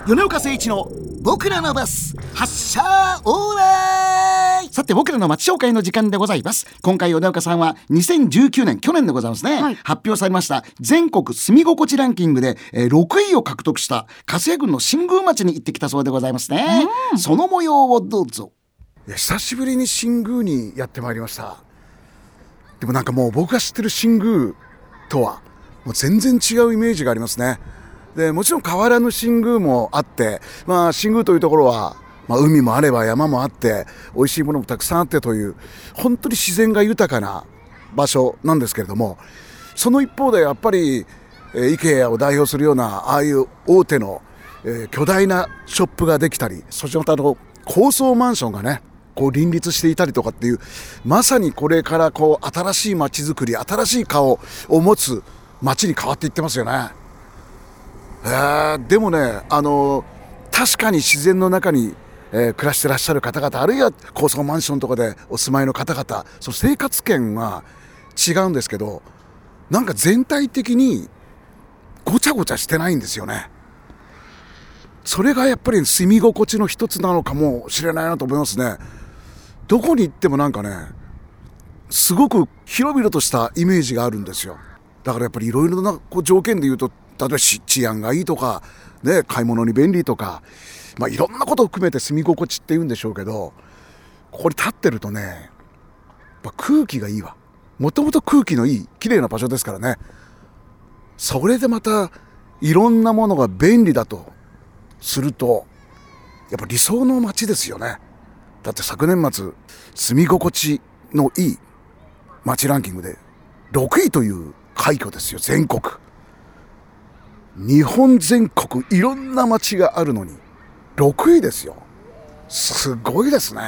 米岡誠一の僕らのバス発車オーライ。さて僕らの街紹介の時間でございます。今回米岡さんは2019年去年でございますね、発表されました全国住み心地ランキングで6位を獲得した春日郡の新宮町に行ってきたそうでございますね、その模様をどうぞ。 久しぶりに新宮にやってまいりました。でもなんかもう僕が知ってる新宮とはもう全然違うイメージがありますね。でもちろん変わらぬ新宮もあって、新宮というところは、海もあれば山もあって美味しいものもたくさんあってという本当に自然が豊かな場所なんですけれども、その一方でやっぱりIKEAを代表するようなああいう大手の巨大なショップができたり、そしてまた高層マンションがねこう林立していたりとかっていう、まさにこれからこう新しい街づくり、新しい顔を持つ街に変わっていってますよね。でもね、確かに自然の中に、暮らしてらっしゃる方々、あるいは高層マンションとかでお住まいの方々、その生活圏は違うんですけど、なんか全体的にごちゃごちゃしてないんですよね。それがやっぱり住み心地の一つなのかもしれないなと思いますね。どこに行ってもなんかね、すごく広々としたイメージがあるんですよ。だからやっぱりいろいろな条件で言うと、例えば治安がいいとか、ね、買い物に便利とか、いろんなことを含めて住み心地って言うんでしょうけど、ここに立ってるとね、やっぱ空気がいいわ。もともと空気のいい綺麗な場所ですからね。それでまたいろんなものが便利だとすると、やっぱ理想の街ですよね。だって昨年末住み心地のいい街ランキングで6位という快挙ですよ。全国、日本全国いろんな街があるのに6位ですよ。すごいですね。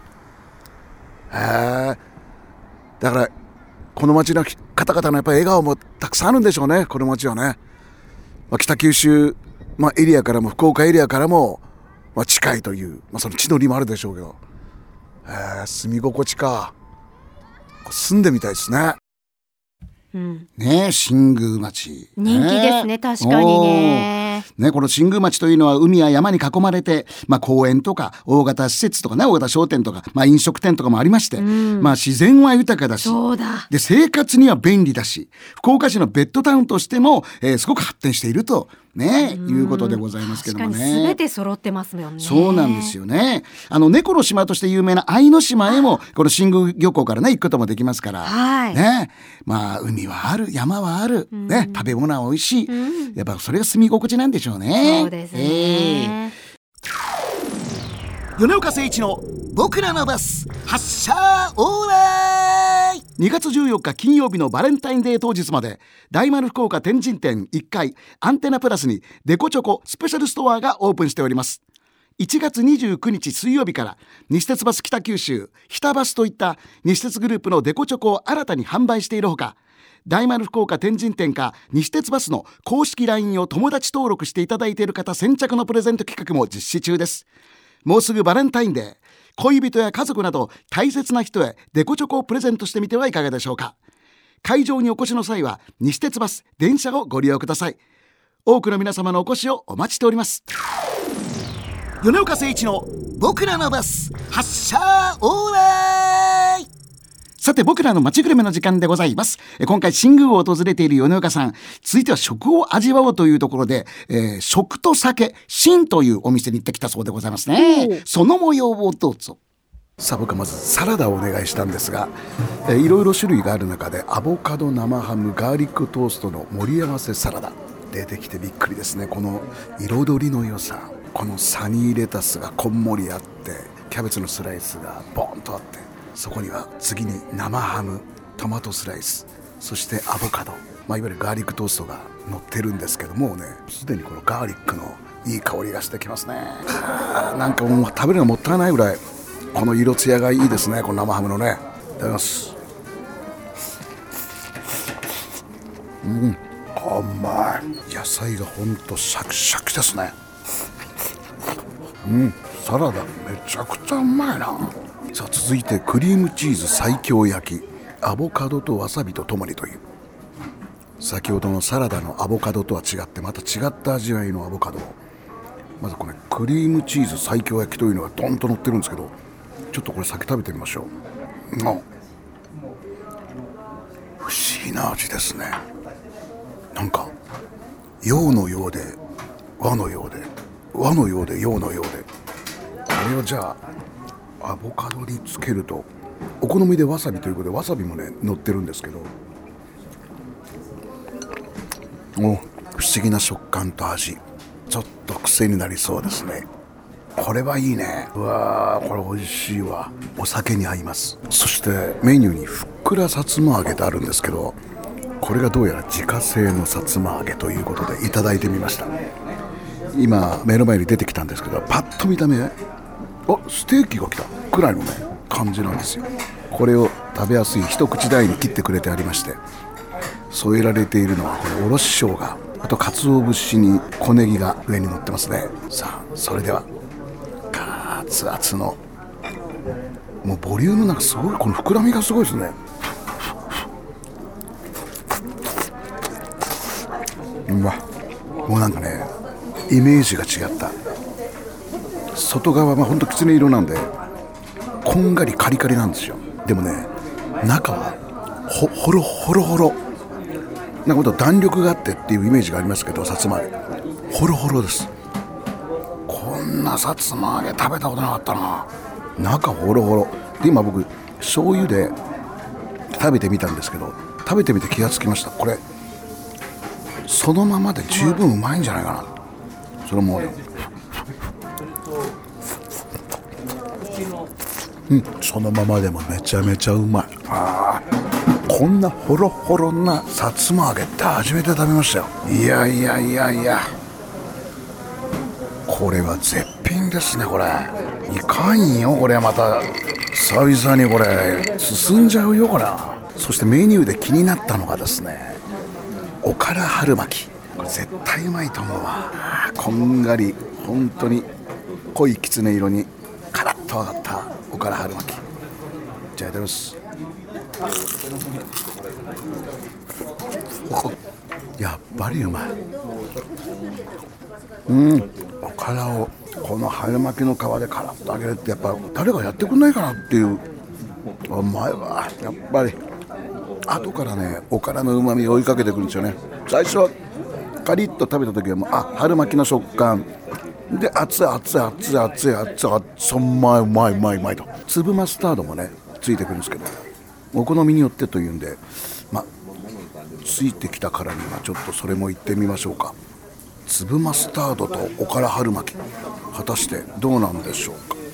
だからこの街の方々のやっぱり笑顔もたくさんあるんでしょうね。この街はね、北九州、エリアからも福岡エリアからも、近いという、その地の利もあるでしょうけど、住み心地か、住んでみたいですね。 ねえ、新宮町人気ですね、確かにね。 この新宮町というのは海や山に囲まれて、公園とか大型施設とかね、大型商店とか、飲食店とかもありまして、自然は豊かだし、 そうだ。 で生活には便利だし、福岡市のベッドタウンとしても、すごく発展しているということでございますけどもね。 確かに全て揃ってますよね。 そうなんですよね。猫の島として有名な愛の島へもこの新宮漁港からね行くこともできますから、海はある、山はある、食べ物は美味しい、やっぱそれが住み心地なんでしょうね。 そうですね。 米岡誠一の僕らのバス発車オーライ。2月14日金曜日のバレンタインデー当日まで、大丸福岡天神店1階アンテナプラスにデコチョコスペシャルストアがオープンしております。1月29日水曜日から西鉄バス北九州、日田バスといった西鉄グループのデコチョコを新たに販売しているほか、大丸福岡天神店か西鉄バスの公式 LINE を友達登録していただいている方先着のプレゼント企画も実施中です。もうすぐバレンタインデー、恋人や家族など大切な人へデコチョコをプレゼントしてみてはいかがでしょうか。会場にお越しの際は西鉄バス電車をご利用ください。多くの皆様のお越しをお待ちしております。米岡誠一の僕らのバス発車オーライ。さて僕らの街グルメの時間でございます。今回新宮を訪れている米岡さん、続いては食を味わおうというところで、食と酒新というお店に行ってきたそうでございますね。その模様をどうぞ。 さあ僕はまずサラダをお願いしたんですが、いろいろ種類がある中でアボカド、生ハム、ガーリックトーストの盛り合わせサラダ出てきてびっくりですね。この彩りの良さ、このサニーレタスがこんもりあって、キャベツのスライスがボーンとあって、そこには次に生ハム、トマトスライス、そしてアボカド、いわゆるガーリックトーストが乗ってるんですけどもね、すでにこのガーリックのいい香りがしてきますね。なんかもう食べるのもったいないぐらいこの色艶がいいですね。この生ハムのね、いただきます。うまい。野菜がほんとシャキシャキですね。サラダめちゃくちゃうまいな。さあ続いてクリームチーズ西京焼き、アボカドとわさびとともにという、先ほどのサラダのアボカドとは違ってまた違った味わいのアボカドをまずこれクリームチーズ西京焼きというのがドンと乗ってるんですけど、ちょっとこれ先食べてみましょう。不思議な味ですね。なんか洋のようで和のようで和のようで洋のようで、これをじゃあアボカドにつけると、お好みでわさびということでわさびもね乗ってるんですけど、不思議な食感と味、ちょっと癖になりそうですね。これはいいね。うわー、これ美味しいわ。お酒に合います。そしてメニューにふっくらさつま揚げってあるんですけど、これがどうやら自家製のさつま揚げということでいただいてみました。今目の前に出てきたんですけど、パッと見た目ステーキが来たくらいのね感じなんですよ。これを食べやすい一口大に切ってくれてありまして、添えられているのはこれおろし生姜、あと鰹節に小ネギが上に乗ってますね。さあそれでは熱々の、もうボリュームなんかすごい、この膨らみがすごいですね。うわ、もうなんかねイメージが違った。外側はほんときつね色なんでこんがりカリカリなんですよ。でもね中はほろほろほろ、なんかもっと弾力があってっていうイメージがありますけど、さつま揚げホロホロです。こんなさつま揚げ食べたことなかったな。中ホロホロで、今僕醤油で食べてみたんですけど、食べてみて気がつきました。これそのままで十分うまいんじゃないかな。それもそのままでもめちゃめちゃうまい。こんなホロホロなさつま揚げって初めて食べましたよ。いやいやいやいや、これは絶品ですね。これいかんよ、これまた久々にこれ進んじゃうよこれ。そしてメニューで気になったのがですね、おから春巻き。これ絶対うまいと思うわ。こんがり本当に濃いきつね色にカラッと揚がったおから春巻き。じゃあいただきます。やっぱりうまい。おからをこの春巻きの皮でカラッと揚げるって、やっぱ誰がやってくんないかなっていう。うまいわやっぱり。後からねおからのうまみが追いかけてくるんですよね。最初はカリッと食べた時はもう春巻きの食感で、熱い熱い熱い熱い熱い熱い、うまいうまいうまいうまいと、粒マスタードもねついてくるんですけど、お好みによってというんで、ついてきたからにはちょっとそれもいってみましょうか。粒マスタードとおから春巻き、果たしてどうなんでしょうか。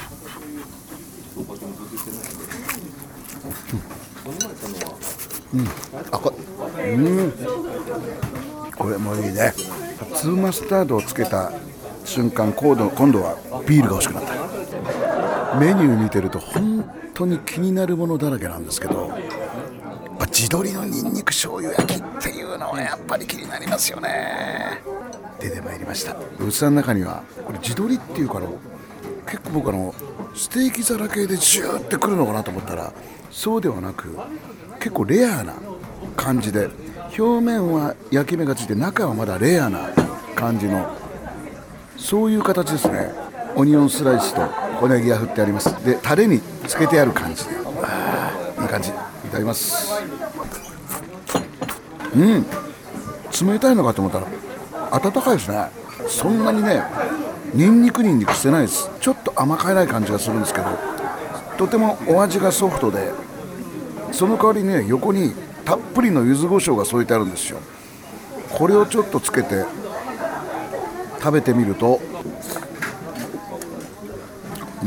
これもいいね。粒マスタードをつけた瞬間、今度はビールが欲しくなった。メニュー見てると本当に気になるものだらけなんですけど、地鶏のニンニク醤油焼きっていうのはやっぱり気になりますよね。出てまいりました。器の中にはこれ地鶏っていうから結構僕ステーキ皿系でジューってくるのかなと思ったら、そうではなく結構レアな感じで、表面は焼き目がついて中はまだレアな感じの、そういう形ですね。オニオンスライスと小ネギが振ってあります。でタレにつけてある感じで、いい感じ。いただきます。冷たいのかと思ったら温かいですね。そんなにねニンニクしてないです。ちょっと甘辛い感じがするんですけど、とてもお味がソフトで、その代わりね横にたっぷりの柚子胡椒が添えてあるんですよ。これをちょっとつけて食べてみると、う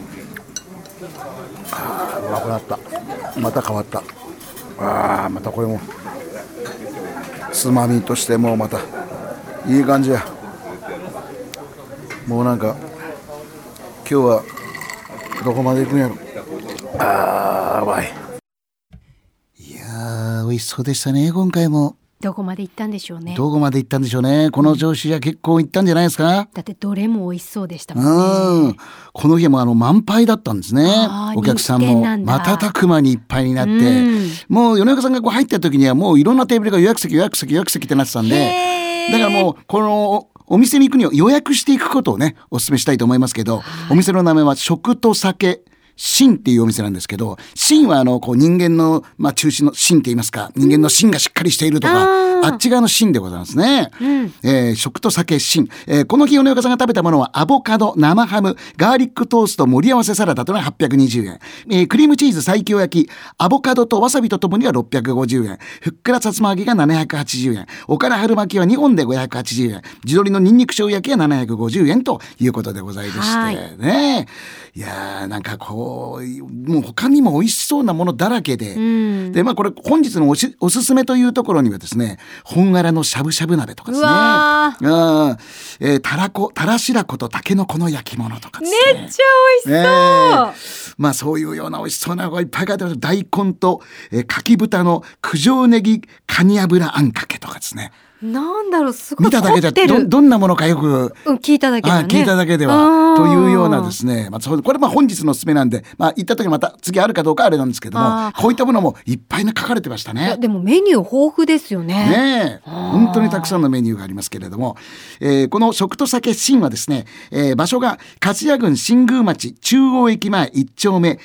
まくなった。また変わった。またこれもつまみとしてもまたいい感じや。もうなんか今日はどこまで行くんやろ。うまい。いやー美味しそうでしたね。今回もどこまで行ったんでしょうね。 どこまで行ったんでしょうね。この調子じゃ結構行ったんじゃないですか。 だってどれも美味しそうでしたもんね。 この日も満杯だったんですね。お客さんも瞬く間にいっぱいになって、もう米岡さんが入った時にはもういろんなテーブルが予約席ってなってたんで、だからもうこのお店に行くには予約していくことをねお勧めしたいと思いますけど、お店の名前は食と酒心っていうお店なんですけど、心はこう人間の、中心の心って言いますか、人間の心がしっかりしているとか、あっち側の心でございますね。食と酒心、この日米岡さんが食べたものはアボカド、生ハム、ガーリックトースト盛り合わせサラダというのは820円、クリームチーズ西京焼き、アボカドとわさびとともには650円、ふっくらさつま揚げが780円、おから春巻きは2本で580円、地鶏のニンニク醤油焼きは750円ということでございましてね。いやー、なんかこうもう他にも美味しそうなものだらけで、でこれ本日のおすすめというところにはですね、本枯のしゃぶしゃぶ鍋とかですね、たら白子とたけのこの焼き物とかですね、 めっちゃ美味しそう、 そういうような美味しそうなのがいっぱい書いてある。大根と、かき豚の九条ネギカニ油あんかけとかですね。 なんだろう、すごい見ただけじゃどんなものかよく、 聞いただけではね、 聞いただけではというようなですね、これ本日のおすすめなんで、行った時また次あるかどうかあれなんですけども、こういったものもいっぱい書かれてましたね。 でもメニュー豊富ですよね。 本当にたくさんのメニューがありますけれども、この食と酒新はですね、場所が粕谷郡新宮町中央駅前1丁目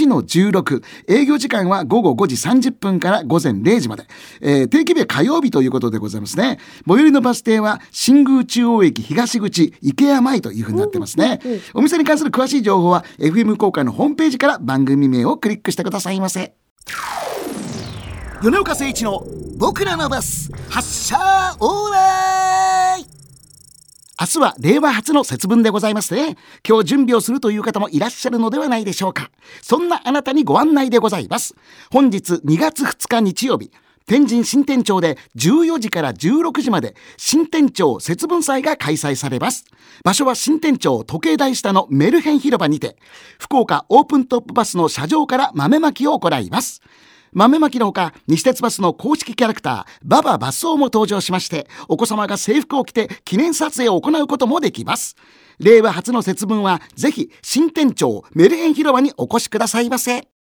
1-16、営業時間は午後5時30分から午前0時まで、定期日は火曜日ということでございますね。最寄りのバス停は新宮中央駅東口池谷前というふうになってますね。お店に関する詳しい情報は FM 公開のホームページから番組名をクリックしてくださいませ。米岡誠一の僕らのバス発車オーライ。明日は令和初の節分でございますね。今日準備をするという方もいらっしゃるのではないでしょうか。そんなあなたにご案内でございます。本日2月2日日曜日、天神新天町で14時から16時まで新天町節分祭が開催されます。場所は新天町時計台下のメルヘン広場にて、福岡オープントップバスの車上から豆まきを行います。豆まきのほか、西鉄バスの公式キャラクターバババスオも登場しまして、お子様が制服を着て記念撮影を行うこともできます。令和初の節分はぜひ新天町メルヘン広場にお越しくださいませ。